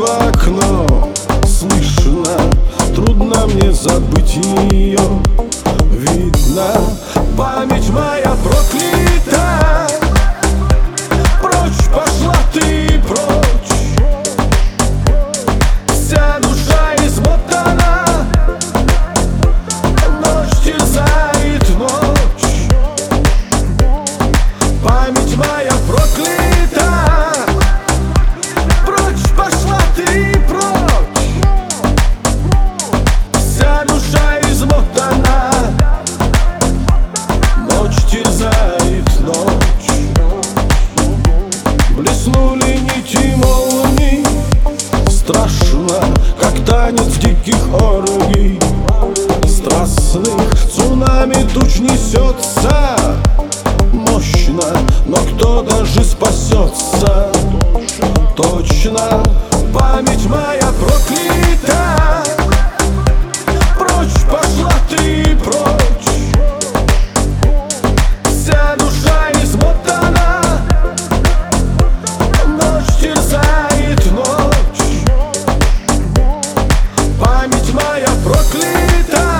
в окно слышно, трудно мне забыть ее. Видно, память моя проклята. Прочь пошла ты, прочь. Вся душа измотана, ночь терзает ночь. Память моя проклята. Прочь пошла ты, прочь. Вся душа измотана, ночь терзает ночь. Блеснули нити молний, страшно, как танец диких оргий. Страстных цунами туч несется мощно, но кто даже спасется? Точно, память моя проклята. Прочь пошла ты, прочь. Вся душа измотана, ночь терзает ночь. Память моя проклята.